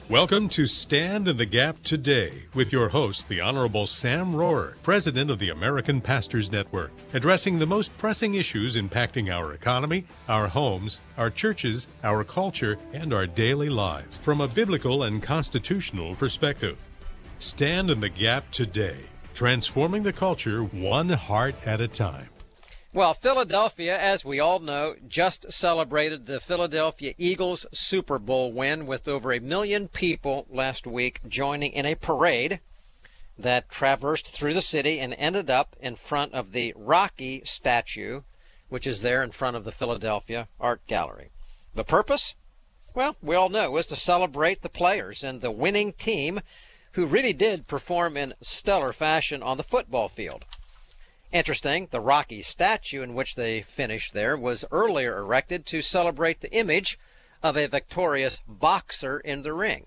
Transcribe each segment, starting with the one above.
Welcome to Stand in the Gap Today with your host, the Honorable Sam Rohrer, President of the American Pastors Network, addressing the most pressing issues impacting our economy, our homes, our churches, our culture, and our daily lives from a biblical and constitutional perspective. Stand in the Gap Today, transforming the culture one heart at a time. Well, Philadelphia, as we all know, just celebrated the Philadelphia Eagles Super Bowl win with over 1 million people last week joining in a parade that traversed through the city and ended up in front of the Rocky statue, which is there in front of the Philadelphia Art Gallery. The purpose? Well, we all know, was to celebrate the players and the winning team who really did perform in stellar fashion on the football field. Interesting, the Rocky statue in which they finished there was earlier erected to celebrate the image of a victorious boxer in the ring.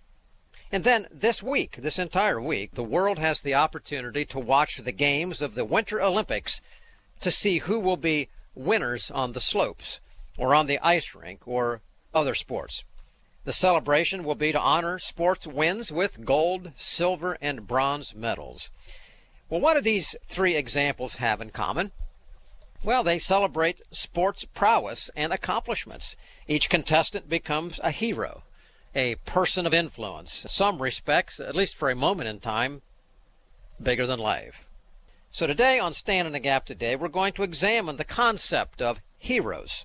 And then this entire week, the world has the opportunity to watch the games of the Winter Olympics to see who will be winners on the slopes or on the ice rink or other sports. The celebration will be to honor sports wins with gold, silver, and bronze medals. Well, what do these three examples have in common? Well, they celebrate sports prowess and accomplishments. Each contestant becomes a hero, a person of influence, in some respects, at least for a moment in time, bigger than life. So today on Stand in the Gap Today, we're going to examine the concept of heroes.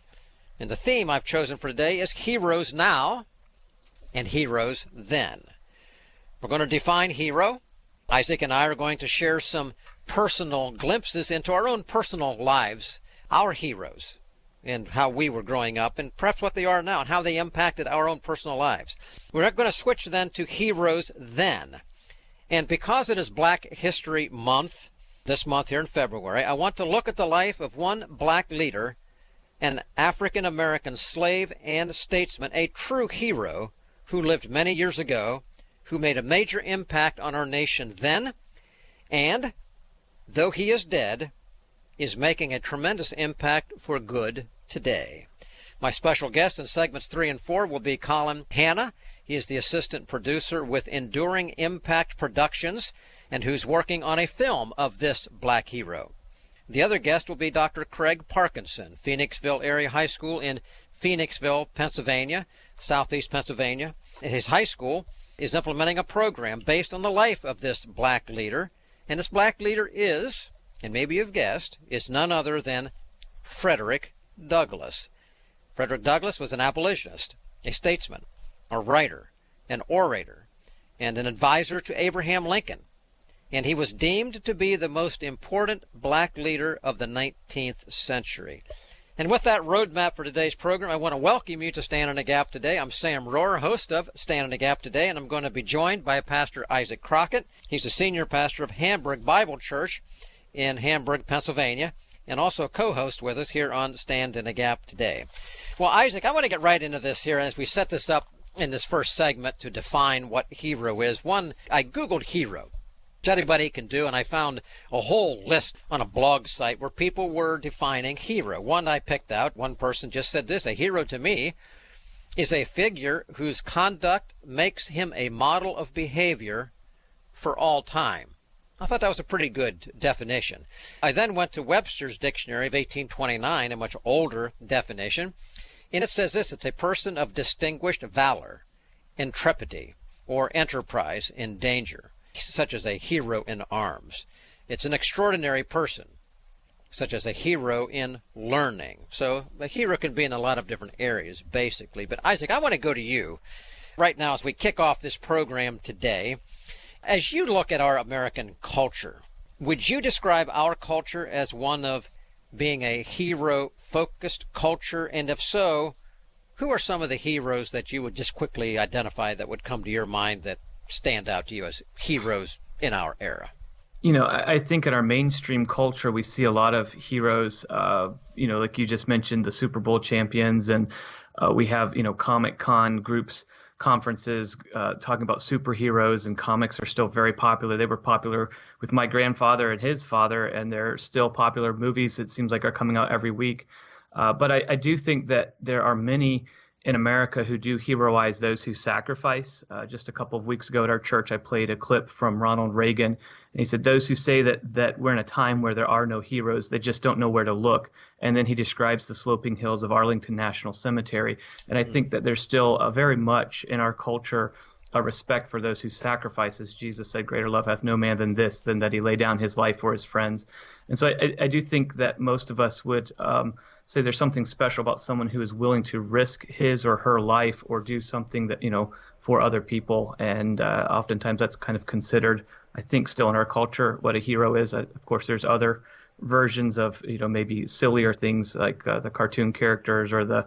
And the theme I've chosen for today is heroes now and heroes then. We're going to define hero. Isaac and I are going to share some personal glimpses into our own personal lives, our heroes, and how we were growing up, and perhaps what they are now, and how they impacted our own personal lives. We're going to switch then to heroes then. And because it is Black History Month, this month here in February, I want to look at the life of one black leader, an African-American slave and statesman, a true hero who lived many years ago, who made a major impact on our nation then, and, though he is dead, is making a tremendous impact for good today. My special guest in segments 3 and 4 will be Colin Hanna. He is the assistant producer with Enduring Impact Productions, and who's working on a film of this black hero. The other guest will be Dr. Craig Parkinson, Phoenixville Area High School in Phoenixville, Pennsylvania, southeast Pennsylvania. His high school is implementing a program based on the life of this black leader. And this black leader is, and maybe you've guessed, is none other than Frederick Douglass. Frederick Douglass was an abolitionist, a statesman, a writer, an orator, and an advisor to Abraham Lincoln. And he was deemed to be the most important black leader of the 19th century. And with that roadmap for today's program, I want to welcome you to Stand in the Gap Today. I'm Sam Rohrer, host of Stand in the Gap Today, and I'm going to be joined by Pastor Isaac Crockett. He's the senior pastor of Hamburg Bible Church in Hamburg, Pennsylvania, and also co-host with us here on Stand in the Gap Today. Well, Isaac, I want to get right into this here as we set this up in this first segment to define what hero is. One, I Googled hero. Anybody can do, and I found a whole list on a blog site where people were defining hero. One I picked out, one person just said this: a hero to me is a figure whose conduct makes him a model of behavior for all time. I thought that was a pretty good definition. I then went to Webster's Dictionary of 1829, a much older definition, and it says this: it's a person of distinguished valor, intrepidity, or enterprise in danger, such as a hero in arms. It's an extraordinary person, such as a hero in learning. So a hero can be in a lot of different areas, basically. But Isaac, I want to go to you right now as we kick off this program today. As you look at our American culture, would you describe our culture as one of being a hero-focused culture? And if so, who are some of the heroes that you would just quickly identify that would come to your mind that stand out to you as heroes in our era? You know, I think in our mainstream culture, we see a lot of heroes, like you just mentioned, the Super Bowl champions, and we have, Comic-Con groups, conferences talking about superheroes, and comics are still very popular. They were popular with my grandfather and his father, and they're still popular. Movies, it seems like, are coming out every week. But I do think that there are many in America who do heroize those who sacrifice. Just a couple of weeks ago at our church, I played a clip from Ronald Reagan, and he said, those who say that we're in a time where there are no heroes, they just don't know where to look. And then he describes the sloping hills of Arlington National Cemetery. And I think that there's still very much in our culture a respect for those who sacrifice. As Jesus said, greater love hath no man than this, than that he lay down his life for his friends. And so I do think that most of us would say there's something special about someone who is willing to risk his or her life or do something that, for other people. And oftentimes that's kind of considered, I think, still in our culture, what a hero is. Of course, there's other versions of, maybe sillier things like the cartoon characters or the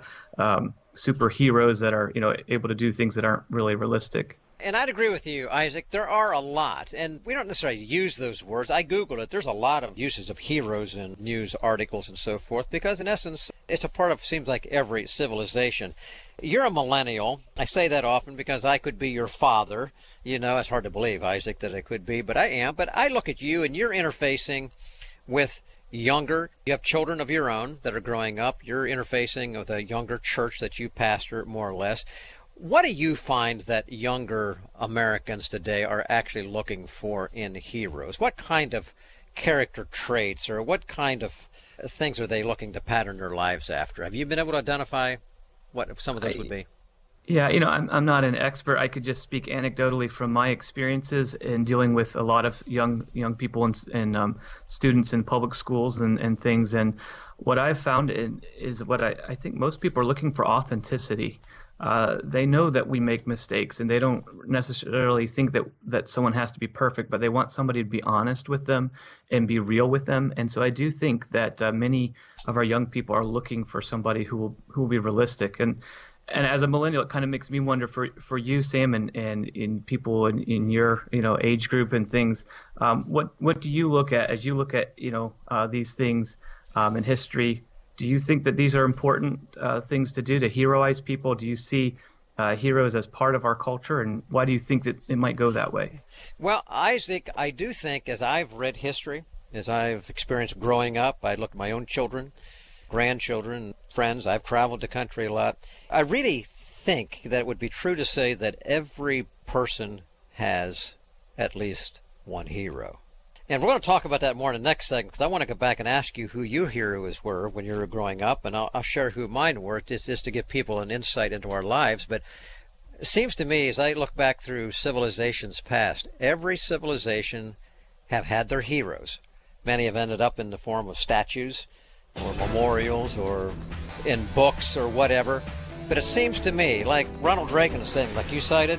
superheroes that are, able to do things that aren't really realistic. And I'd agree with you, Isaac. There are a lot, and we don't necessarily use those words. I Googled it. There's a lot of uses of heroes in news articles and so forth, because in essence, it's a part of, seems like, every civilization. You're a millennial. I say that often because I could be your father. It's hard to believe, Isaac, that I could be, but I am. But I look at you, and you're interfacing with younger. You have children of your own that are growing up. You're interfacing with a younger church that you pastor, more or less. What do you find that younger Americans today are actually looking for in heroes? What kind of character traits or what kind of things are they looking to pattern their lives after? Have you been able to identify what some of those would be? Yeah, I'm not an expert. I could just speak anecdotally from my experiences in dealing with a lot of young people and students in public schools and things. And what I've found is what I think most people are looking for: authenticity. They know that we make mistakes, and they don't necessarily think that someone has to be perfect, but they want somebody to be honest with them and be real with them. And so I do think that many of our young people are looking for somebody who will be realistic. And as a millennial, it kind of makes me wonder for you, Sam, and in people in your age group and things. What do you look at as you look at these things in history? Do you think that these are important things to do to heroize people? Do you see heroes as part of our culture, and why do you think that it might go that way? Well, Isaac, I do think, as I've read history, as I've experienced growing up, I look at my own children, grandchildren, friends. I've traveled the country a lot. I really think that it would be true to say that every person has at least one hero. And we're going to talk about that more in the next segment, because I want to go back and ask you who your heroes were when you were growing up, and I'll share who mine were, just to give people an insight into our lives. But it seems to me, as I look back through civilizations past, every civilization have had their heroes. Many have ended up in the form of statues or memorials or in books or whatever. But it seems to me, like Ronald Reagan is saying, like you cited,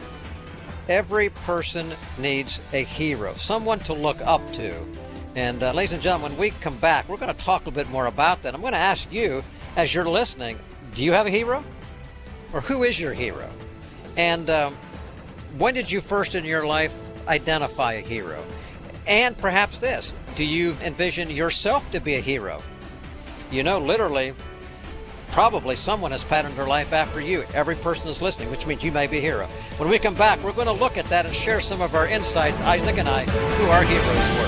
every person needs a hero, someone to look up to. And ladies and gentlemen, when we come back, we're going to talk a little bit more about that. I'm going to ask you, as you're listening, do you have a hero? Or who is your hero? And when did you first in your life identify a hero? And perhaps this, do you envision yourself to be a hero? Literally, probably someone has patterned their life after you. Every person is listening, which means you may be a hero. When we come back, we're going to look at that and share some of our insights, Isaac and I, who our heroes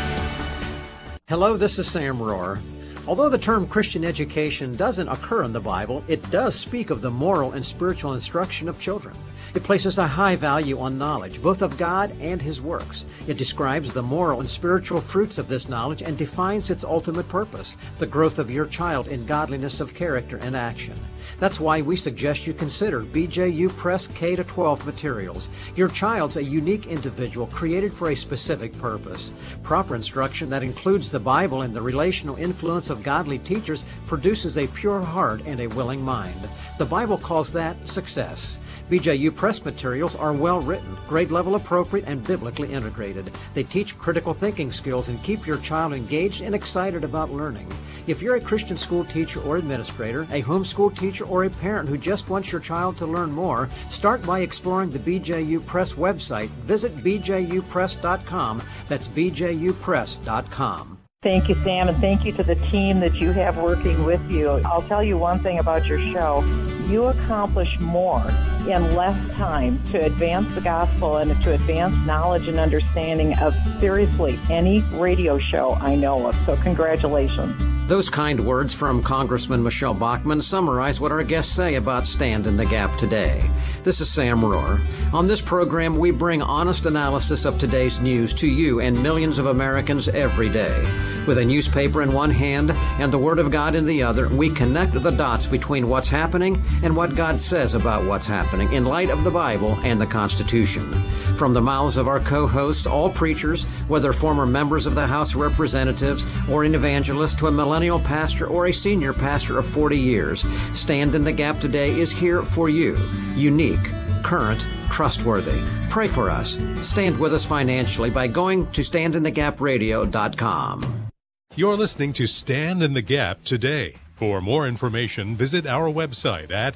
were. Hello, this is Sam Rohrer. Although the term Christian education doesn't occur in the Bible, it does speak of the moral and spiritual instruction of children. It places a high value on knowledge, both of God and His works. It describes the moral and spiritual fruits of this knowledge and defines its ultimate purpose, the growth of your child in godliness of character and action. That's why we suggest you consider BJU Press K-12 materials. Your child's a unique individual created for a specific purpose. Proper instruction that includes the Bible and the relational influence of godly teachers produces a pure heart and a willing mind. The Bible calls that success. BJU Press materials are well written, grade level appropriate, and biblically integrated. They teach critical thinking skills and keep your child engaged and excited about learning. If you're a Christian school teacher or administrator, a homeschool teacher, or a parent who just wants your child to learn more, start by exploring the BJU Press website. Visit bjupress.com. That's bjupress.com. Thank you, Sam, and thank you to the team that you have working with you. I'll tell you one thing about your show. You accomplish more in less time to advance the gospel and to advance knowledge and understanding of seriously any radio show I know of. So congratulations. Those kind words from Congressman Michelle Bachmann summarize what our guests say about Stand in the Gap today. This is Sam Rohrer. On this program, we bring honest analysis of today's news to you and millions of Americans every day. With a newspaper in one hand and the Word of God in the other, we connect the dots between what's happening and what God says about what's happening in light of the Bible and the Constitution. From the mouths of our co-hosts, all preachers, whether former members of the House of Representatives or an evangelist to a millennial pastor or a senior pastor of 40 years, Stand in the Gap today is here for you. Unique, current, trustworthy. Pray for us. Stand with us financially by going to standinthegapradio.com. You're listening to Stand in the Gap today. For more information, visit our website at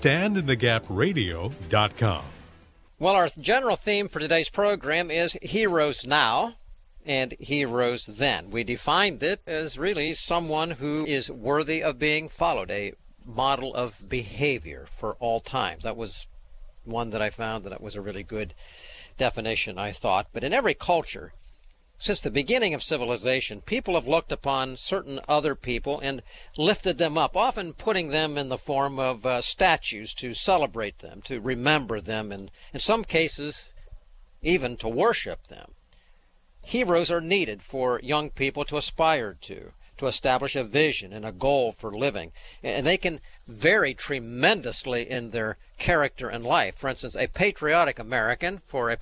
standinthegapradio.com. Well, our general theme for today's program is Heroes Now and Heroes Then. We defined it as really someone who is worthy of being followed, a model of behavior for all times. That was one that I found that was a really good definition, I thought. But in every culture, since the beginning of civilization, people have looked upon certain other people and lifted them up, often putting them in the form of statues to celebrate them, to remember them, and in some cases, even to worship them. Heroes are needed for young people to aspire to establish a vision and a goal for living. And they can vary tremendously in their character and life. For instance, for a patriotic American,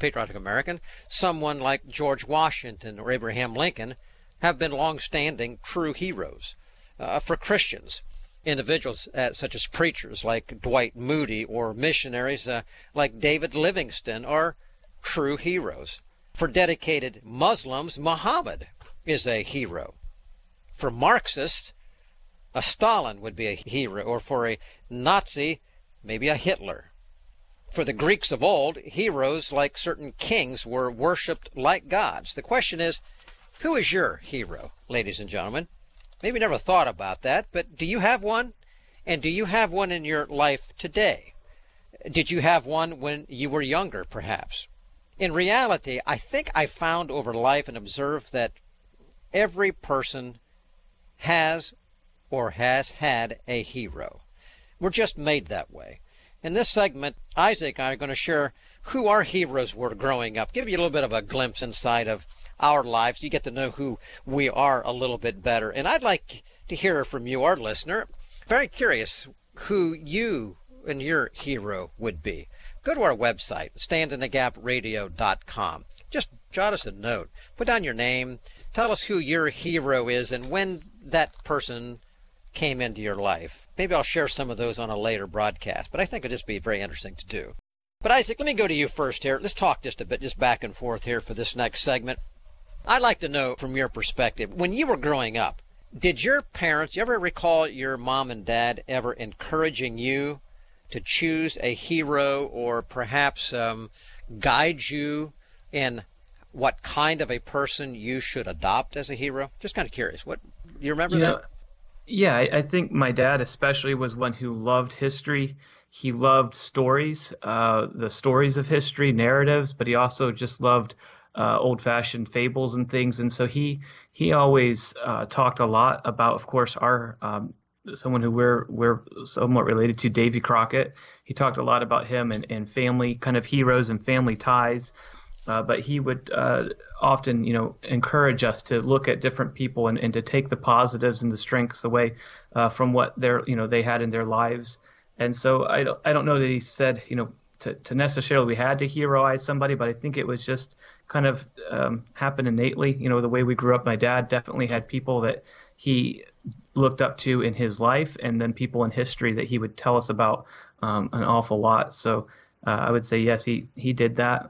someone like George Washington or Abraham Lincoln have been long-standing true heroes. For Christians, individuals such as preachers like Dwight Moody or missionaries like David Livingstone are true heroes. For dedicated Muslims, Muhammad is a hero. For Marxists, a Stalin would be a hero, or for a Nazi, maybe a Hitler. For the Greeks of old, heroes like certain kings were worshipped like gods. The question is, who is your hero, ladies and gentlemen? Maybe you never thought about that, but do you have one? And do you have one in your life today? Did you have one when you were younger, perhaps? In reality, I think I found over life and observed that every person has or has had a hero. We're just made that way. In this segment, Isaac and I are going to share who our heroes were growing up, give you a little bit of a glimpse inside of our lives. You get to know who we are a little bit better. And I'd like to hear from you, our listener. Very curious who you and your hero would be. Go to our website, standinthegapradio.com. Just jot us a note. Put down your name. Tell us who your hero is and when that person came into your life. Maybe I'll share some of those on a later broadcast, but I think it'll just be very interesting to do. But Isaac, let me go to you first here. Let's talk just a bit, just back and forth here for this next segment. I'd like to know from your perspective, when you were growing up, did your parents, you ever recall your mom and dad ever encouraging you to choose a hero or perhaps guide you in what kind of a person you should adopt as a hero? Just kind of curious. What you remember that? Yeah, I think my dad especially was one who loved history. He loved stories, the stories of history, narratives, but he also just loved old-fashioned fables and things. And so he always talked a lot about, of course, our someone who we're somewhat related to, Davy Crockett. He talked a lot about him and family kind of heroes and family ties. But he would often, encourage us to look at different people and to take the positives and the strengths away from what they had in their lives. And so I don't know that he said, to necessarily we had to heroize somebody, but I think it was just kind of happened innately. The way we grew up, my dad definitely had people that he looked up to in his life, and then people in history that he would tell us about an awful lot. So I would say, yes, he did that.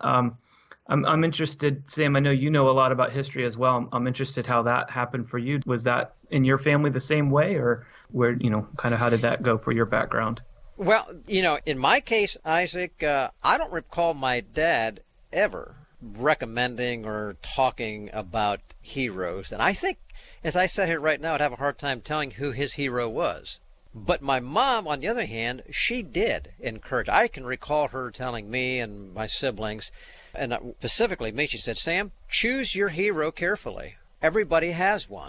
I'm interested, Sam, I know you know a lot about history as well. I'm interested how that happened for you. Was that in your family the same way, or where, kind of how did that go for your background? Well, in my case, Isaac, I don't recall my dad ever recommending or talking about heroes. And I think, as I sit here right now, I'd have a hard time telling who his hero was. But my mom, on the other hand, she did encourage. I can recall her telling me and my siblings, and specifically me, she said, Sam, choose your hero carefully. Everybody has one.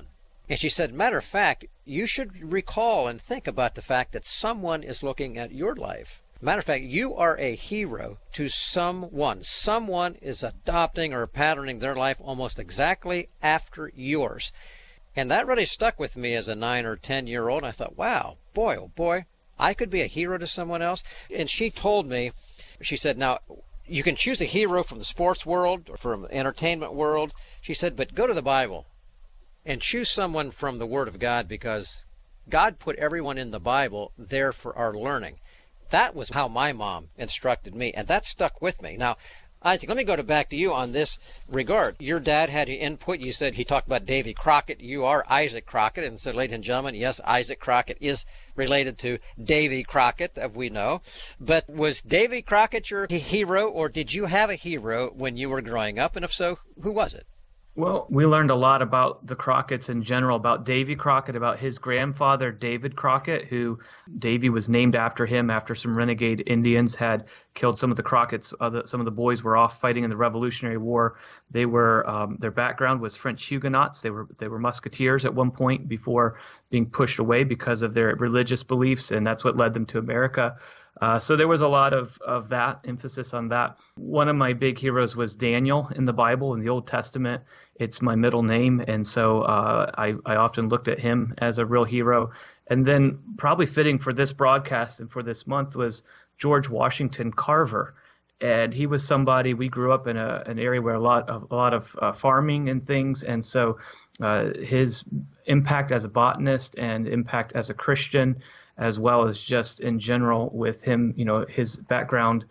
And she said, matter of fact, you should recall and think about the fact that someone is looking at your life. Matter of fact, you are a hero to someone. Someone is adopting or patterning their life almost exactly after yours. And that really stuck with me as a 9 or 10-year-old. I thought, wow, boy, oh boy, I could be a hero to someone else. And she told me, she said, now, you can choose a hero from the sports world or from the entertainment world. She said, but go to the Bible and choose someone from the Word of God, because God put everyone in the Bible there for our learning. That was how my mom instructed me, and that stuck with me. Now, Isaac, let me go back to you on this regard. Your dad had input. You said he talked about Davy Crockett. You are Isaac Crockett. And so, ladies and gentlemen, yes, Isaac Crockett is related to Davy Crockett, as we know. But was Davy Crockett your hero, or did you have a hero when you were growing up? And if so, who was it? Well, we learned a lot about the Crockett's in general, about Davy Crockett, about his grandfather, David Crockett, who Davy was named after him after some renegade Indians had killed some of the Crockett's. Some of the boys were off fighting in the Revolutionary War. They were their background was French Huguenots. They were musketeers at one point before being pushed away because of their religious beliefs, and that's what led them to America. So there was a lot of that, emphasis on that. One of my big heroes was Daniel in the Bible, in the Old Testament. It's my middle name, and so I often looked at him as a real hero. And then probably fitting for this broadcast and for this month was George Washington Carver. And he was somebody, we grew up in an area where a lot of farming and things, and so his impact as a botanist and impact as a Christian, as well as just in general with him, his background,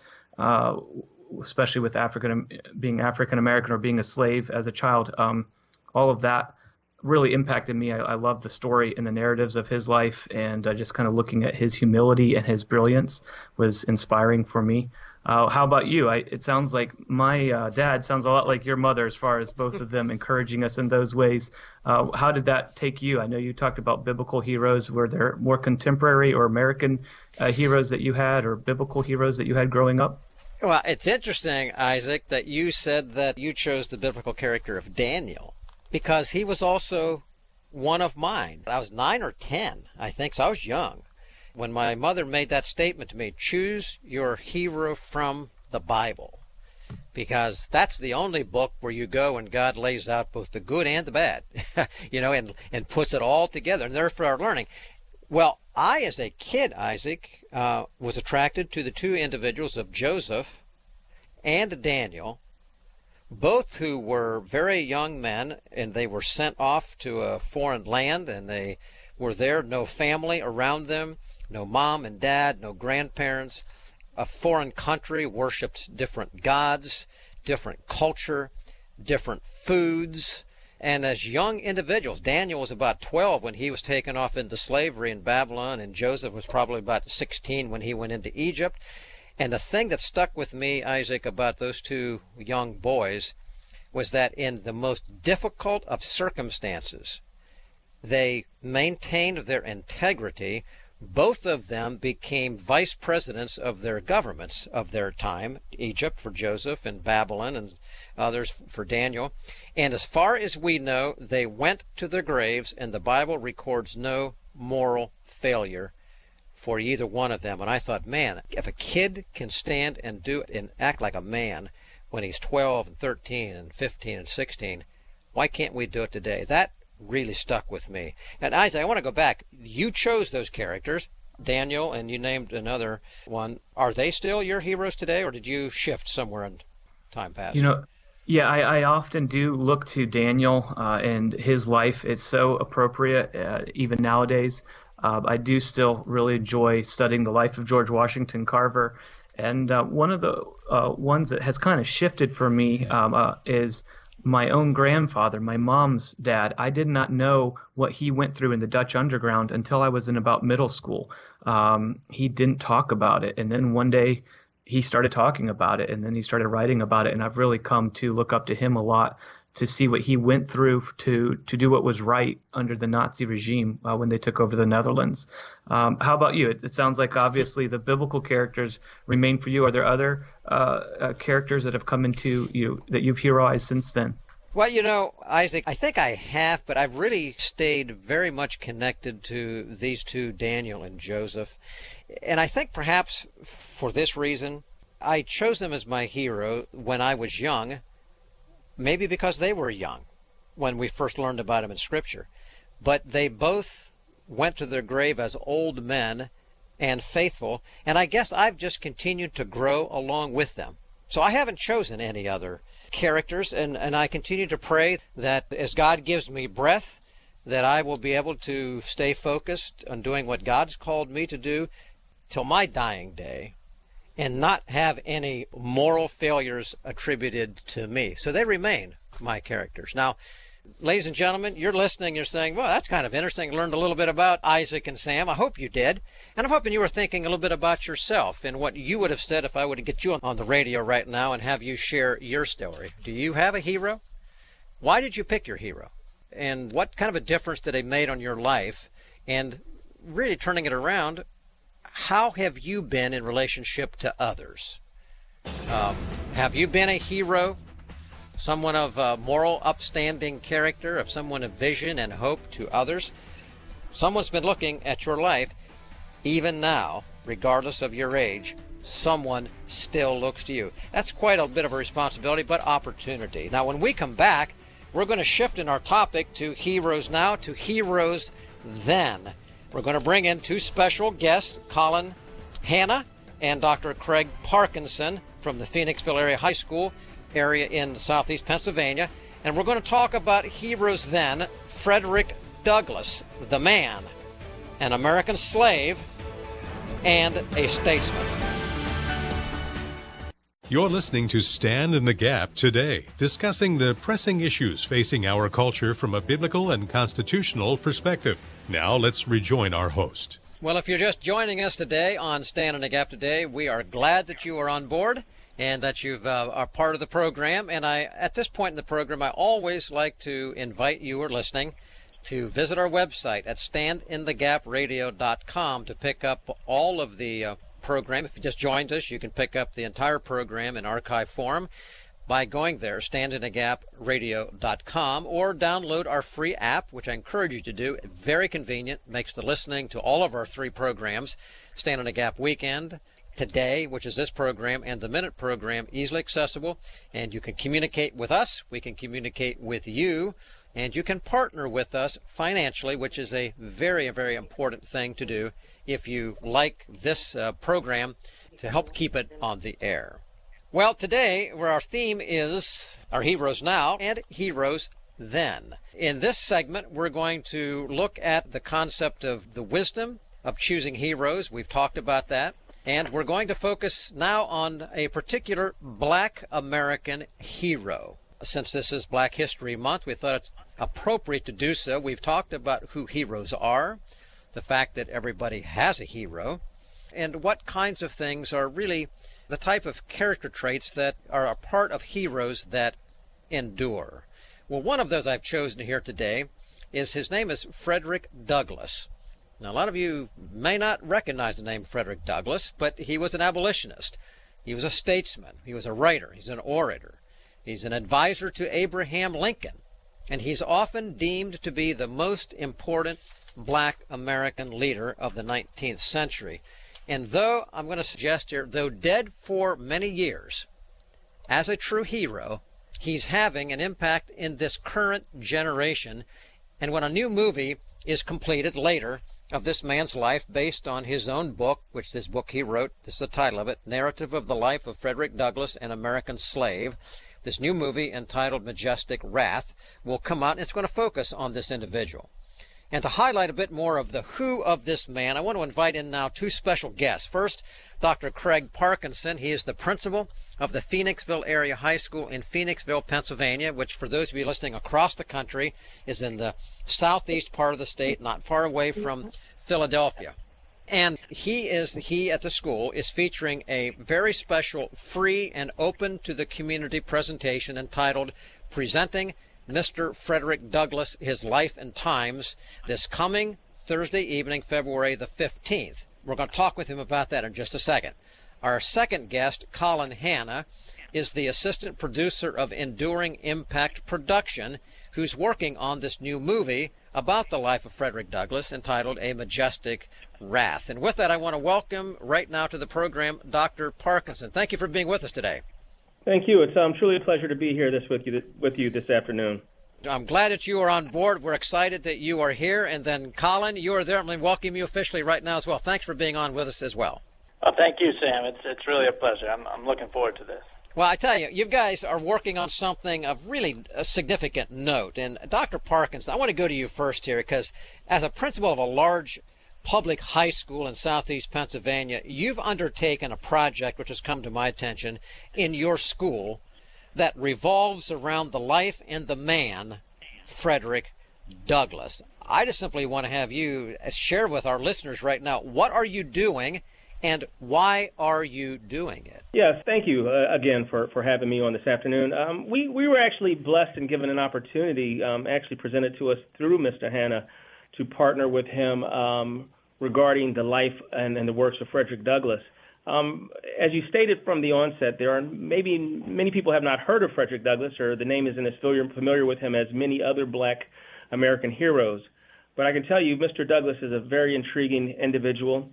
especially with being African American or being a slave as a child, all of that really impacted me. I love the story and the narratives of his life, and just kind of looking at his humility and his brilliance was inspiring for me. How about you? It sounds like my dad sounds a lot like your mother as far as both of them encouraging us in those ways. How did that take you? I know you talked about biblical heroes. Were there more contemporary or American heroes that you had, or biblical heroes that you had growing up? Well, it's interesting, Isaac, that you said that you chose the biblical character of Daniel, because he was also one of mine. I was 9 or 10, I think, so I was young when my mother made that statement to me, choose your hero from the Bible, because that's the only book where you go and God lays out both the good and the bad, and puts it all together, and they're for our learning. Well, I, as a kid, Isaac, was attracted to the two individuals of Joseph and Daniel, both who were very young men, and they were sent off to a foreign land, and they were there, no family around them, no mom and dad, no grandparents. A foreign country, worshipped different gods, different culture, different foods. And as young individuals, Daniel was about 12 when he was taken off into slavery in Babylon, and Joseph was probably about 16 when he went into Egypt. And the thing that stuck with me, Isaac, about those two young boys was that in the most difficult of circumstances, they maintained their integrity. Both of them became vice presidents of their governments of their time, Egypt for Joseph and Babylon and others for Daniel. And as far as we know, they went to their graves, and the Bible records no moral failure for either one of them. And I thought, man, if a kid can stand and do it and act like a man when he's 12 and 13 and 15 and 16, why can't we do it today? That really stuck with me. And Isaac, I want to go back. You chose those characters, Daniel, and you named another one. Are they still your heroes today, or did you shift somewhere in time past? Yeah, I often do look to Daniel and his life. It's so appropriate even nowadays. I do still really enjoy studying the life of George Washington Carver. And one of the ones that has kind of shifted for me is my own grandfather, my mom's dad. I did not know what he went through in the Dutch underground until I was in about middle school. He didn't talk about it. And then one day he started talking about it, and then he started writing about it. And I've really come to look up to him a lot to see what he went through to do what was right under the Nazi regime when they took over the Netherlands. How about you? It sounds like obviously the biblical characters remain for you. Are there other characters that have come into you that you've heroized since then? Well, Isaac, I think I have, but I've really stayed very much connected to these two, Daniel and Joseph. And I think perhaps for this reason, I chose them as my hero when I was young, maybe because they were young when we first learned about them in Scripture. But they both went to their grave as old men and faithful, and I guess I've just continued to grow along with them. So I haven't chosen any other characters, and I continue to pray that as God gives me breath, that I will be able to stay focused on doing what God's called me to do till my dying day and not have any moral failures attributed to me. So they remain my characters. Now, ladies and gentlemen, you're listening, you're saying, well, that's kind of interesting. Learned a little bit about Isaac and Sam. I hope you did. And I'm hoping you were thinking a little bit about yourself and what you would have said if I were to get you on the radio right now and have you share your story. Do you have a hero? Why did you pick your hero? And what kind of a difference did they made on your life? And really turning it around, how have you been in relationship to others? Have you been a hero? Someone of moral, upstanding character, of someone of vision and hope to others? Someone's been looking at your life, even now, regardless of your age, someone still looks to you. That's quite a bit of a responsibility, but opportunity. Now, when we come back, we're going to shift in our topic to heroes now, to heroes then. We're going to bring in two special guests, Colin Hanna and Dr. Craig Parkinson from the Phoenixville Area High School area in southeast Pennsylvania, and we're going to talk about heroes then. Frederick Douglass, the man, an American slave, and a statesman. You're listening to Stand in the Gap today, discussing the pressing issues facing our culture from a biblical and constitutional perspective. Now let's rejoin our host. Well, if you're just joining us today on Stand in the Gap today, we are glad that you are on board and that you are part of the program. And at this point in the program, I always like to invite you who are listening to visit our website at standinthegapradio.com to pick up all of the program. If you just joined us, you can pick up the entire program in archive form by going there, standinthegapradio.com, or download our free app, which I encourage you to do. Very convenient, makes the listening to all of our three programs, Stand in the Gap Weekend, Today, which is this program, and the Minute program, easily accessible. And you can communicate with us, we can communicate with you, and you can partner with us financially, which is a very, very important thing to do if you like this program, to help keep it on the air. Well, today, where our theme is our heroes now and heroes then. In this segment, we're going to look at the concept of the wisdom of choosing heroes. We've talked about that. And we're going to focus now on a particular Black American hero. Since this is Black History Month, we thought it's appropriate to do so. We've talked about who heroes are, the fact that everybody has a hero, and what kinds of things are really the type of character traits that are a part of heroes that endure. Well, one of those I've chosen here today is, his name is Frederick Douglass. Now, a lot of you may not recognize the name Frederick Douglass, but he was an abolitionist. He was a statesman. He was a writer. He's an orator. He's an advisor to Abraham Lincoln. And he's often deemed to be the most important Black American leader of the 19th century. And though, I'm going to suggest here, though dead for many years, as a true hero, he's having an impact in this current generation. And when a new movie is completed later of this man's life based on his own book, which this book he wrote, this is the title of it, Narrative of the Life of Frederick Douglass, an American Slave, this new movie entitled Majestic Wrath will come out, and it's going to focus on this individual. And to highlight a bit more of the who of this man, I want to invite in now two special guests. First, Dr. Craig Parkinson. He is the principal of the Phoenixville Area High School in Phoenixville, Pennsylvania, which, for those of you listening across the country, is in the southeast part of the state, not far away from Philadelphia. And he at the school is featuring a very special, free and open to the community presentation entitled Presenting Mr. Frederick Douglass, His Life and Times, this coming Thursday evening, February the 15th. We're going to talk with him about that in just a second. Our second guest, Colin Hanna, is the assistant producer of Enduring Impact Production, who's working on this new movie about the life of Frederick Douglass entitled A Majestic Wrath. And with that, I want to welcome right now to the program Dr. Parkinson. Thank you for being with us today. Thank you. It's truly a pleasure to be here with you this afternoon. I'm glad that you are on board. We're excited that you are here. And then, Colin, you are there. I'm going to welcome you officially right now as well. Thanks for being on with us as well. Well, thank you, Sam. It's really a pleasure. I'm looking forward to this. Well, I tell you, you guys are working on something of really a significant note. And Dr. Parkinson, I want to go to you first here because as a principal of a large public high school in southeast Pennsylvania, you've undertaken a project which has come to my attention in your school that revolves around the life and the man, Frederick Douglass. I just simply want to have you share with our listeners right now, what are you doing and why are you doing it? Yes, thank you again for having me on this afternoon. We were actually blessed and given an opportunity, actually presented to us through Mr. Hanna, to partner with him regarding the life and the works of Frederick Douglass. As you stated from the onset, there are many people have not heard of Frederick Douglass, or the name isn't as familiar with him as many other Black American heroes. But I can tell you, Mr. Douglass is a very intriguing individual.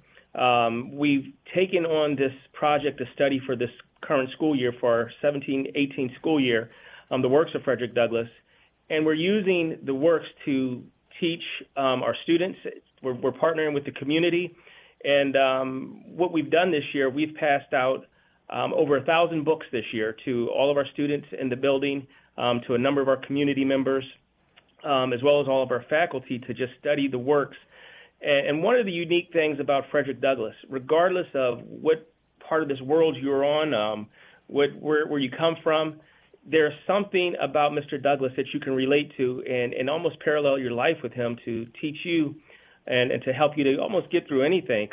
We've taken on this project to study for this current school year, for our 17-18 school year, the works of Frederick Douglass, and we're using the works to teach our students. We're partnering with the community. And what we've done this year, we've passed out over 1,000 books this year to all of our students in the building, to a number of our community members, as well as all of our faculty, to just study the works. And one of the unique things about Frederick Douglass, regardless of what part of this world you're on, where you come from, there's something about Mr. Douglass that you can relate to and almost parallel your life with him to teach you and to help you to almost get through anything.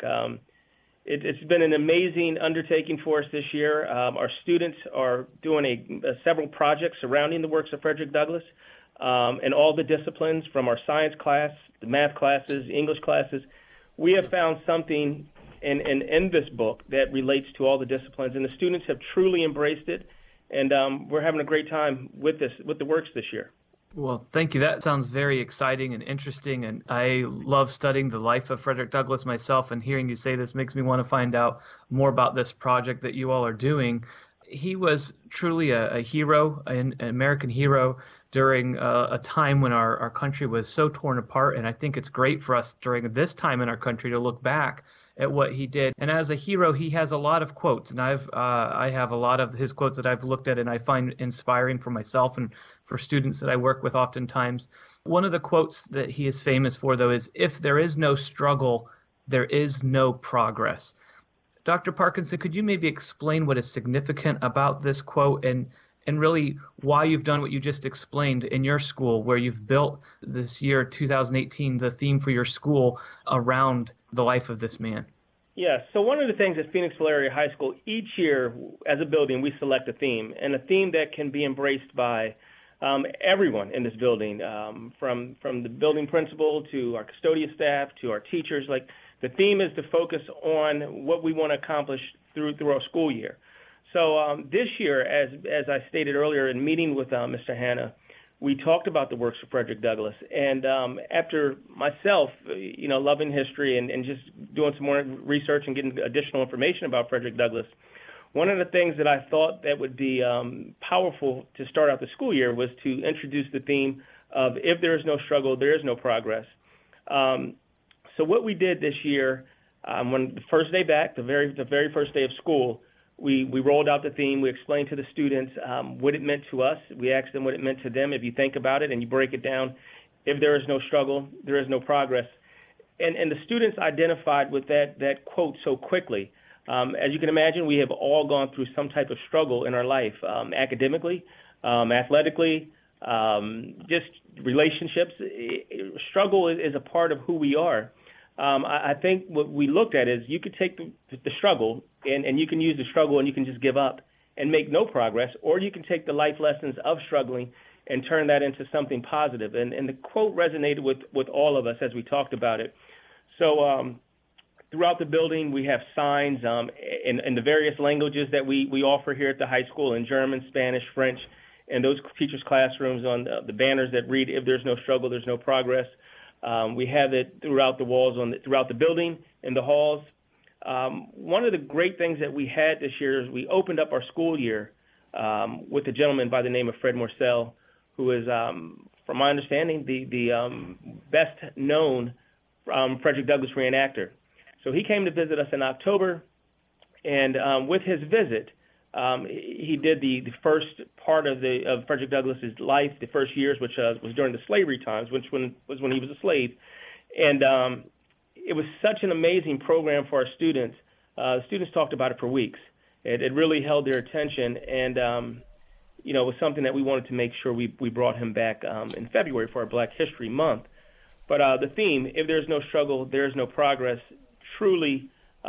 It's been an amazing undertaking for us this year. Our students are doing several projects surrounding the works of Frederick Douglass in all the disciplines, from our science class, the math classes, English classes. We have found something in this book that relates to all the disciplines, and the students have truly embraced it, and we're having a great time with the works this year. Well, thank you. That sounds very exciting and interesting, and I love studying the life of Frederick Douglass myself, and hearing you say this makes me want to find out more about this project that you all are doing. He was truly a hero, an American hero, during a time when our country was so torn apart, and I think it's great for us during this time in our country to look back at what he did. And as a hero, he has a lot of quotes, and I have a lot of his quotes that I've looked at and I find inspiring for myself and for students that I work with oftentimes. One of the quotes that he is famous for, though, is, "If there is no struggle, there is no progress." Dr. Parkinson, could you maybe explain what is significant about this quote and really why you've done what you just explained in your school, where you've built this year, 2018, the theme for your school around the life of this man? Yes. So one of the things at Phoenix Valeria High School, each year as a building, we select a theme, and a theme that can be embraced by everyone in this building, from the building principal to our custodial staff to our teachers. Like, the theme is to focus on what we want to accomplish through our school year. So this year, as I stated earlier in meeting with Mr. Hanna, we talked about the works of Frederick Douglass. And after myself, loving history and just doing some more research and getting additional information about Frederick Douglass, one of the things that I thought that would be powerful to start out the school year was to introduce the theme of, if there is no struggle, there is no progress. So what we did this year, when the first day back, the very first day of school, we rolled out the theme. We explained to the students what it meant to us. We asked them what it meant to them. If you think about it and you break it down, if there is no struggle, there is no progress. And the students identified with that quote so quickly. As you can imagine, we have all gone through some type of struggle in our life, academically, athletically, just relationships. Struggle is a part of who we are. I think what we looked at is, you could take the struggle and you can use the struggle and you can just give up and make no progress, or you can take the life lessons of struggling and turn that into something positive. And the quote resonated with all of us as we talked about it. So Throughout the building, we have signs in the various languages that we offer here at the high school, in German, Spanish, French, and those teachers' classrooms on the banners that read, "If there's no struggle, there's no progress." We have it throughout the walls, throughout the building, in the halls. One of the great things that we had this year is we opened up our school year with a gentleman by the name of Fred Morcell, who is, from my understanding, the best known Frederick Douglass reenactor. So he came to visit us in October, and with his visit, he did the first part of Frederick Douglass's life, the first years, which was during the slavery times, which was when he was a slave. And it was such an amazing program for our students. The students talked about it for weeks. It really held their attention, and it was something that we wanted to make sure we brought him back in February for our Black History Month. But the theme, "If there's no struggle, there's no progress," truly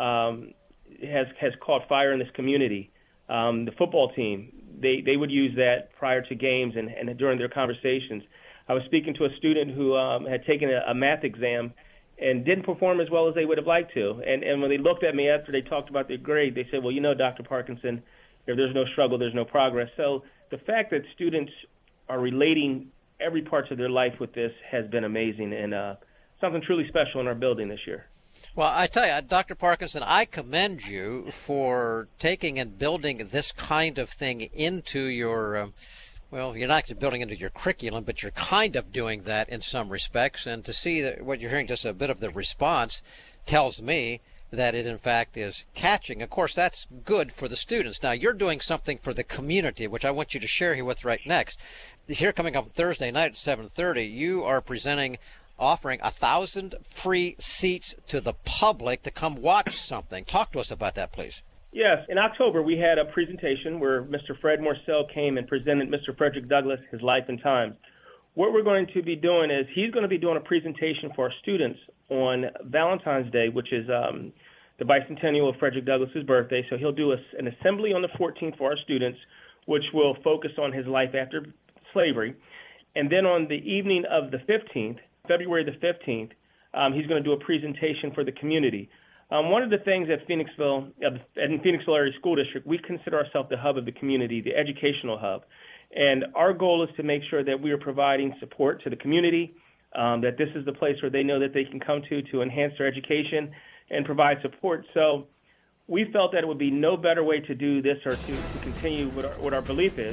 has caught fire in this community. The football team, they would use that prior to games and during their conversations. I was speaking to a student who had taken a math exam and didn't perform as well as they would have liked to. And when they looked at me after they talked about their grade, they said, "Well, Dr. Parkinson, if there's no struggle, there's no progress." So the fact that students are relating every part of their life with this has been amazing, and something truly special in our building this year. Well, I tell you, Dr. Parkinson, I commend you for taking and building this kind of thing into your, well, you're not actually building into your curriculum, but you're kind of doing that in some respects. And to see that what you're hearing, just a bit of the response, tells me that it, in fact, is catching. Of course, that's good for the students. Now, you're doing something for the community, which I want you to share here with right next. Here, coming up Thursday night at 7:30, you are offering 1,000 free seats to the public to come watch something. Talk to us about that, please. Yes. In October, we had a presentation where Mr. Fred Morcell came and presented Mr. Frederick Douglass, his life and times. What we're going to be doing is he's going to be doing a presentation for our students on Valentine's Day, which is the bicentennial of Frederick Douglass's birthday. So he'll do an assembly on the 14th for our students, which will focus on his life after slavery. And then on the evening of the 15th, February the 15th, he's going to do a presentation for the community. One of the things at Phoenixville, in Phoenixville Area School District, we consider ourselves the hub of the community, the educational hub. And our goal is to make sure that we are providing support to the community, that this is the place where they know that they can come to enhance their education and provide support. So we felt that it would be no better way to do this or to continue what our belief is.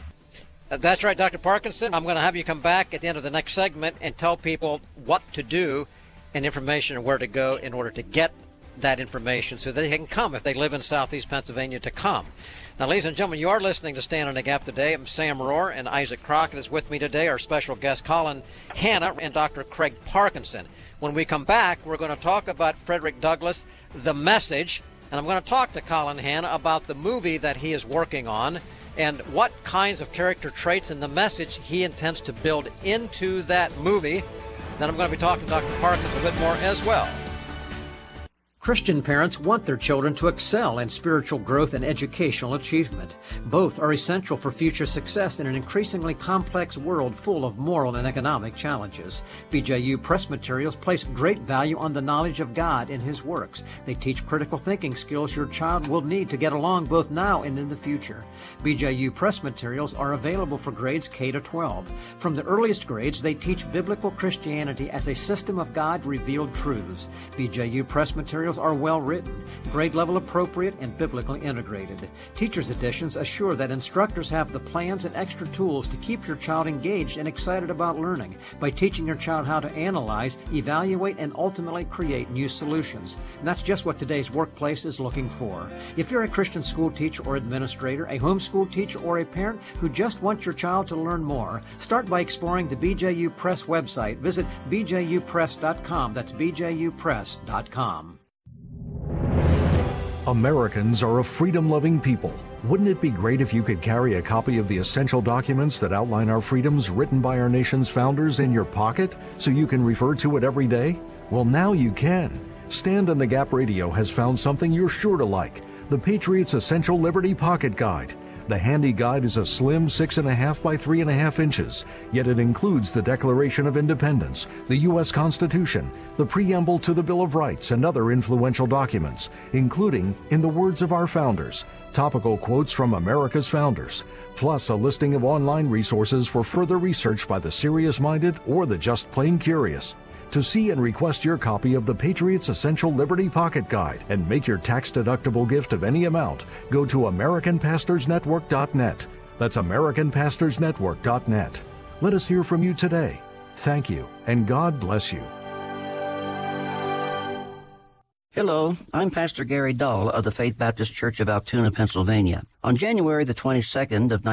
That's right, Dr. Parkinson. I'm going to have you come back at the end of the next segment and tell people what to do and information and where to go in order to get that information so that they can come if they live in Southeast Pennsylvania to come. Now, ladies and gentlemen, you are listening to Stand on the Gap today. I'm Sam Rohr, and Isaac Crockett is with me today, our special guest, Colin Hanna, and Dr. Craig Parkinson. When we come back, we're going to talk about Frederick Douglass, The Message, and I'm going to talk to Colin Hanna about the movie that he is working on and what kinds of character traits in the message he intends to build into that movie. Then I'm going to be talking to Dr. Parkinson a bit more as well. Christian parents want their children to excel in spiritual growth and educational achievement. Both are essential for future success in an increasingly complex world full of moral and economic challenges. BJU Press Materials place great value on the knowledge of God in His works. They teach critical thinking skills your child will need to get along both now and in the future. BJU Press Materials are available for grades K to 12. From the earliest grades, they teach biblical Christianity as a system of God-revealed truths. BJU Press Materials are well written, grade level appropriate, and biblically integrated. Teacher's editions assure that instructors have the plans and extra tools to keep your child engaged and excited about learning by teaching your child how to analyze, evaluate, and ultimately create new solutions. And that's just what today's workplace is looking for. If you're a Christian school teacher or administrator, a homeschool teacher, or a parent who just wants your child to learn more, start by exploring the BJU Press website. Visit bjupress.com. That's bjupress.com. Americans are a freedom-loving people. Wouldn't it be great if you could carry a copy of the essential documents that outline our freedoms written by our nation's founders in your pocket so you can refer to it every day? Well, now you can. Stand on the Gap Radio has found something you're sure to like, the Patriot's Essential Liberty Pocket Guide. The handy guide is a slim 6.5 by 3.5 inches, yet it includes the Declaration of Independence, the U.S. Constitution, the preamble to the Bill of Rights, and other influential documents, including, in the words of our founders, topical quotes from America's founders, plus a listing of online resources for further research by the serious-minded or the just plain curious. To see and request your copy of the Patriot's Essential Liberty Pocket Guide and make your tax-deductible gift of any amount, go to AmericanPastorsNetwork.net. That's AmericanPastorsNetwork.net. Let us hear from you today. Thank you, and God bless you. Hello, I'm Pastor Gary Dull of the Faith Baptist Church of Altoona, Pennsylvania. On January the 22nd of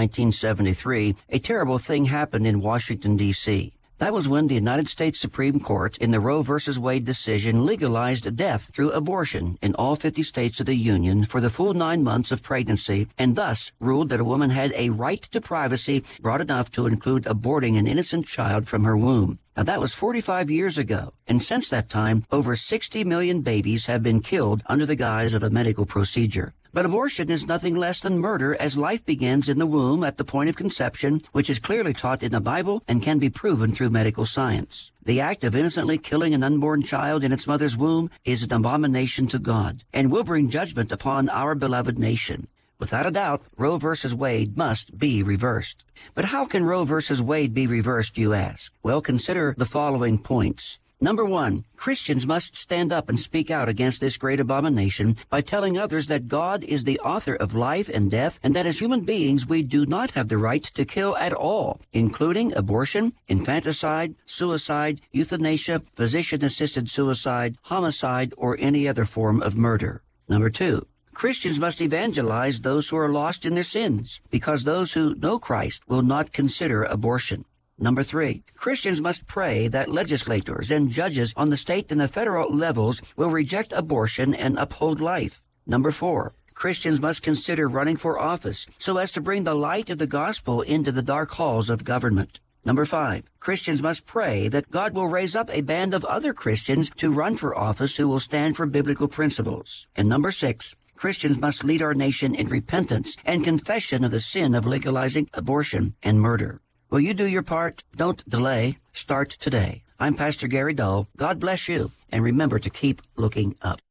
1973, a terrible thing happened in Washington, D.C. That was when the United States Supreme Court, in the Roe v. Wade decision, legalized death through abortion in all 50 states of the Union for the full 9 months of pregnancy, and thus ruled that a woman had a right to privacy broad enough to include aborting an innocent child from her womb. Now, that was 45 years ago, and since that time, over 60 million babies have been killed under the guise of a medical procedure. But abortion is nothing less than murder, as life begins in the womb at the point of conception, which is clearly taught in the Bible and can be proven through medical science. The act of innocently killing an unborn child in its mother's womb is an abomination to God and will bring judgment upon our beloved nation. Without a doubt, Roe v. Wade must be reversed. But how can Roe v. Wade be reversed, you ask? Well, consider the following points. Number 1, Christians must stand up and speak out against this great abomination by telling others that God is the author of life and death, and that as human beings we do not have the right to kill at all, including abortion, infanticide, suicide, euthanasia, physician-assisted suicide, homicide, or any other form of murder. Number 2, Christians must evangelize those who are lost in their sins, because those who know Christ will not consider abortion. Number 3, Christians must pray that legislators and judges on the state and the federal levels will reject abortion and uphold life. Number 4, Christians must consider running for office so as to bring the light of the gospel into the dark halls of government. Number 5, Christians must pray that God will raise up a band of other Christians to run for office who will stand for biblical principles. And number 6, Christians must lead our nation in repentance and confession of the sin of legalizing abortion and murder. Will you do your part? Don't delay. Start today. I'm Pastor Gary Dull. God bless you, and remember to keep looking up.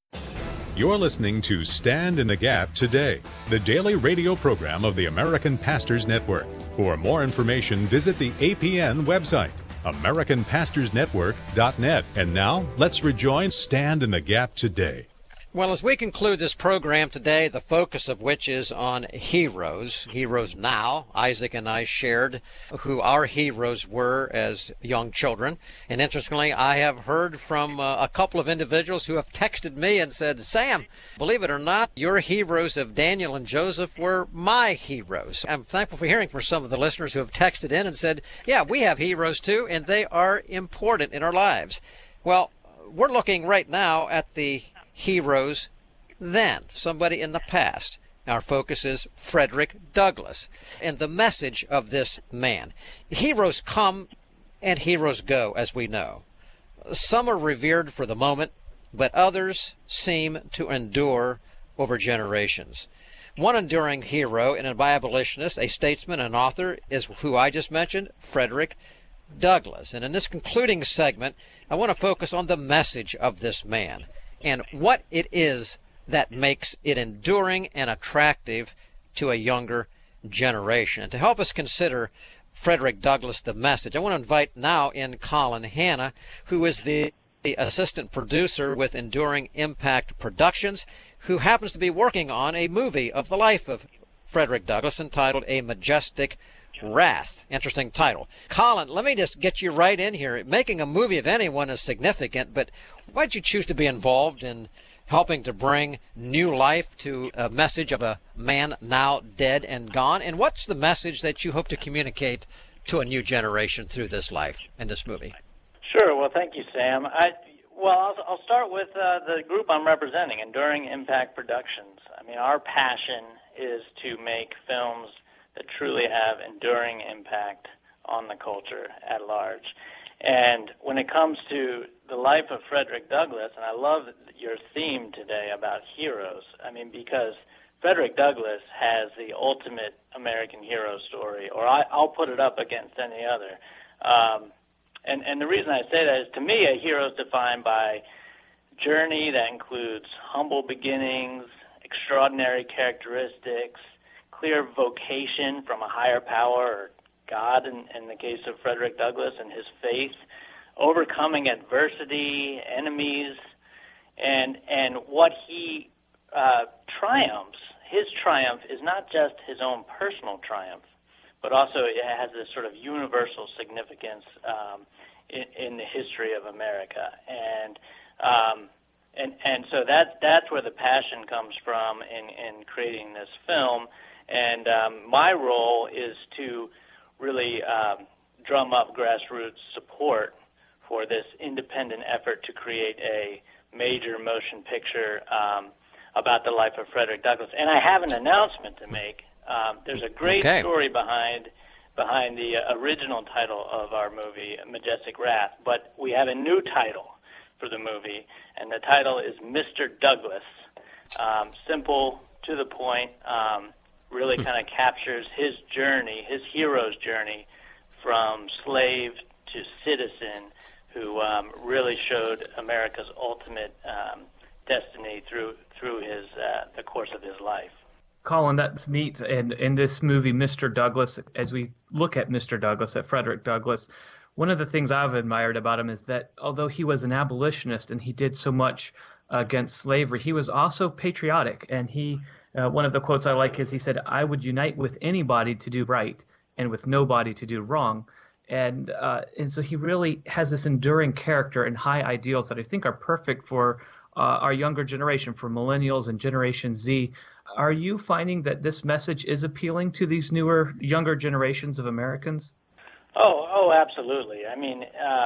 You're listening to Stand in the Gap Today, the daily radio program of the American Pastors Network. For more information, visit the APN website, AmericanPastorsNetwork.net. And now, let's rejoin Stand in the Gap Today. Well, as we conclude this program today, the focus of which is on heroes now, Isaac and I shared who our heroes were as young children. And interestingly, I have heard from a couple of individuals who have texted me and said, Sam, believe it or not, your heroes of Daniel and Joseph were my heroes. I'm thankful for hearing from some of the listeners who have texted in and said, yeah, we have heroes too, and they are important in our lives. Well, we're looking right now at the heroes then, somebody in the past. Our focus is Frederick Douglass and the message of this man. Heroes come and heroes go, as we know. Some are revered for the moment, but others seem to endure over generations. One enduring hero and an abolitionist, a statesman, an author, is who I just mentioned, Frederick Douglass. And in this concluding segment, I want to focus on the message of this man and what it is that makes it enduring and attractive to a younger generation. And to help us consider Frederick Douglass, the message, I want to invite now in Colin Hanna, who is the assistant producer with Enduring Impact Productions, who happens to be working on a movie of the life of Frederick Douglass entitled A Majestic Wrath. Interesting title. Colin, let me just get you right in here. Making a movie of anyone is significant, but why did you choose to be involved in helping to bring new life to a message of a man now dead and gone? And what's the message that you hope to communicate to a new generation through this life and this movie? Sure. Well, thank you, Sam. I'll start with the group I'm representing, Enduring Impact Productions. I mean, our passion is to make films that truly have enduring impact on the culture at large. And when it comes to the life of Frederick Douglass, and I love your theme today about heroes, I mean, because Frederick Douglass has the ultimate American hero story, or I'll put it up against any other. And the reason I say that is, to me, a hero is defined by journey that includes humble beginnings, extraordinary characteristics, clear vocation from a higher power, or God in the case of Frederick Douglass, and his faith, overcoming adversity, enemies, and what he triumphs. His triumph is not just his own personal triumph, but also it has this sort of universal significance in the history of America. And so that's where the passion comes from in creating this film. And my role is to really drum up grassroots support for this independent effort to create a major motion picture about the life of Frederick Douglass. And I have an announcement to make. There's a great story behind the original title of our movie, Majestic Wrath, but we have a new title for the movie, and the title is Mr. Douglass. Simple, to the point, really kind of captures his journey, his hero's journey from slave to citizen, who really showed America's ultimate destiny through his the course of his life. Colin, that's neat. And in this movie, Mr. Douglass, as we look at Mr. Douglass, at Frederick Douglass, one of the things I've admired about him is that although he was an abolitionist and he did so much against slavery, he was also patriotic. And he, one of the quotes I like is he said, "I would unite with anybody to do right and with nobody to do wrong." And so he really has this enduring character and high ideals that I think are perfect for our younger generation, for millennials and Generation Z. Are you finding that this message is appealing to these newer, younger generations of Americans? Oh, absolutely. I mean,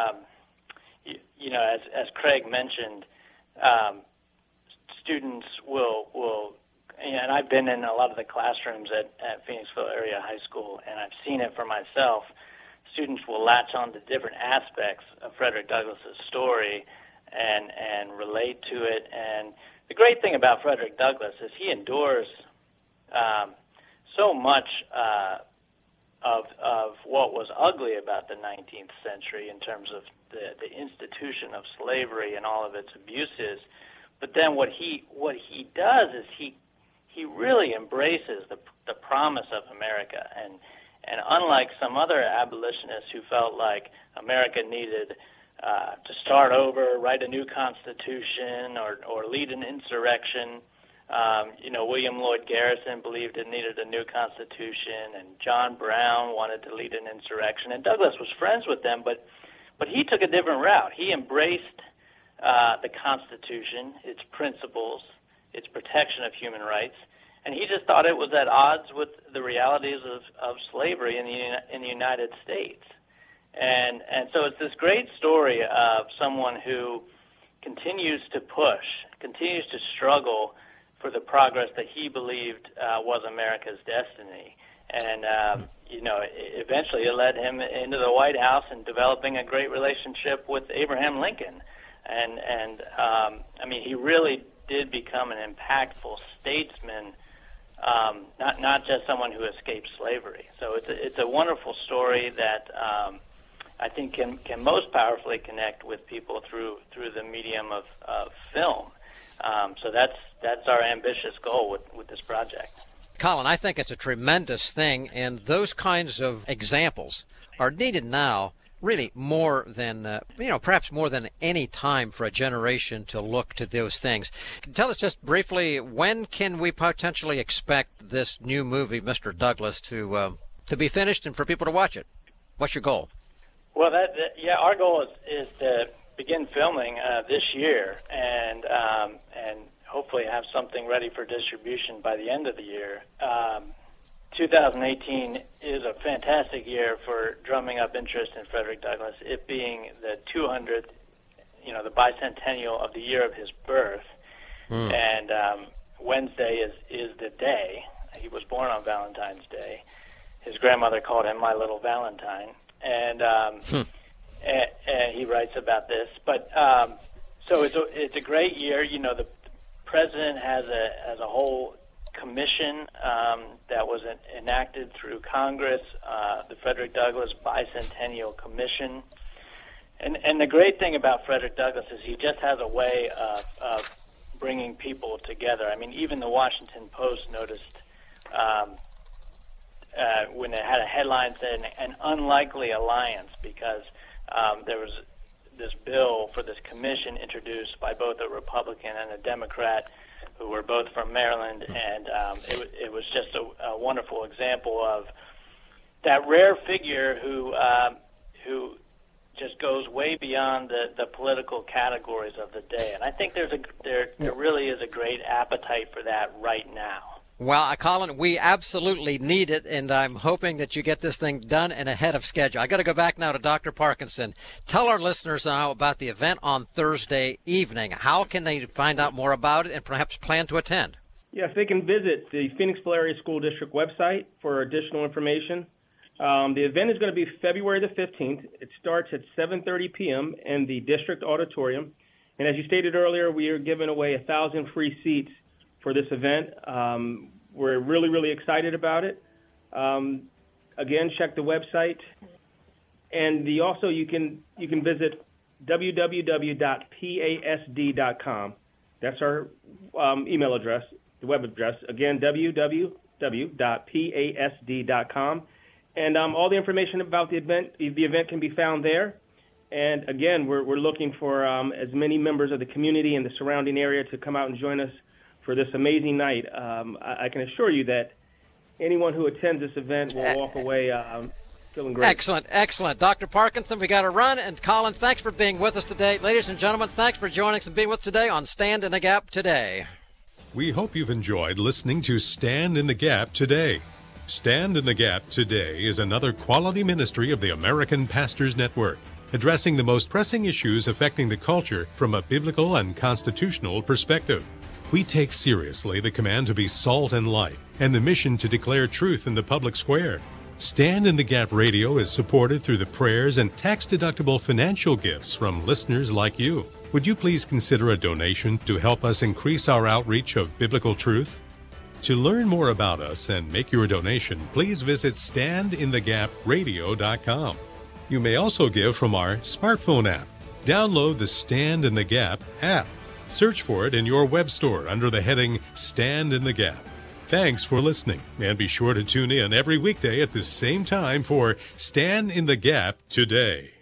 as Craig mentioned, students will, and I've been in a lot of the classrooms at Phoenixville Area High School, and I've seen it for myself. Students will latch on to different aspects of Frederick Douglass's story and relate to it. And the great thing about Frederick Douglass is he endures so much of what was ugly about the 19th century in terms of the institution of slavery and all of its abuses. But then what he does is he really embraces the promise of America. And unlike some other abolitionists who felt like America needed to start over, write a new constitution, or lead an insurrection, William Lloyd Garrison believed it needed a new constitution, and John Brown wanted to lead an insurrection, and Douglass was friends with them, but he took a different route. He embraced the Constitution, its principles, its protection of human rights, and he just thought it was at odds with the realities of slavery in the United States. And so it's this great story of someone who continues to push, continues to struggle for the progress that he believed was America's destiny. And, eventually it led him into the White House and developing a great relationship with Abraham Lincoln. And he really did become an impactful statesman, not just someone who escaped slavery. So it's a wonderful story that I think can most powerfully connect with people through the medium of film. So that's our ambitious goal with this project. Colin, I think it's a tremendous thing, and those kinds of examples are needed now really more than, perhaps more than any time for a generation to look to those things. Tell us just briefly, when can we potentially expect this new movie, Mr. Douglass, to be finished and for people to watch it? What's your goal? Well, our goal is to begin filming this year and hopefully have something ready for distribution by the end of the year. 2018 is a fantastic year for drumming up interest in Frederick Douglass, it being the 200th, the bicentennial of the year of his birth. And Wednesday is the day. He was born on Valentine's Day. His grandmother called him My Little Valentine. And he writes about this. But so it's a great year. The president has a whole commission that was enacted through Congress, the Frederick Douglass Bicentennial Commission. And the great thing about Frederick Douglass is he just has a way of bringing people together. I mean, even the Washington Post noticed when it had a headline saying an unlikely alliance, because there was this bill for this commission introduced by both a Republican and a Democrat who were both from Maryland, and it was just a wonderful example of that rare figure who just goes way beyond the political categories of the day. And I think there really is a great appetite for that right now. Well, Colin, we absolutely need it, and I'm hoping that you get this thing done and ahead of schedule. I got to go back now to Dr. Parkinson. Tell our listeners now about the event on Thursday evening. How can they find out more about it and perhaps plan to attend? Yes, they can visit the Phoenixville Area School District website for additional information. The event is going to be February the 15th. It starts at 7:30 p.m. in the district auditorium. And as you stated earlier, we are giving away 1,000 free seats for this event. We're really, really excited about it. Again, check the website. And also you can visit www.pasd.com. That's our email address, the web address. Again, www.pasd.com. And all the information about the event can be found there. And again, we're looking for as many members of the community and the surrounding area to come out and join us for this amazing night. I can assure you that anyone who attends this event will walk away feeling great. Excellent. Dr. Parkinson, we got to run. And Colin, thanks for being with us today. Ladies and gentlemen, thanks for joining us and being with us today on Stand in the Gap Today. We hope you've enjoyed listening to Stand in the Gap Today. Stand in the Gap Today is another quality ministry of the American Pastors Network, addressing the most pressing issues affecting the culture from a biblical and constitutional perspective. We take seriously the command to be salt and light and the mission to declare truth in the public square. Stand in the Gap Radio is supported through the prayers and tax-deductible financial gifts from listeners like you. Would you please consider a donation to help us increase our outreach of biblical truth? To learn more about us and make your donation, please visit standinthegapradio.com. You may also give from our smartphone app. Download the Stand in the Gap app. Search for it in your web store under the heading Stand in the Gap. Thanks for listening, and be sure to tune in every weekday at the same time for Stand in the Gap Today.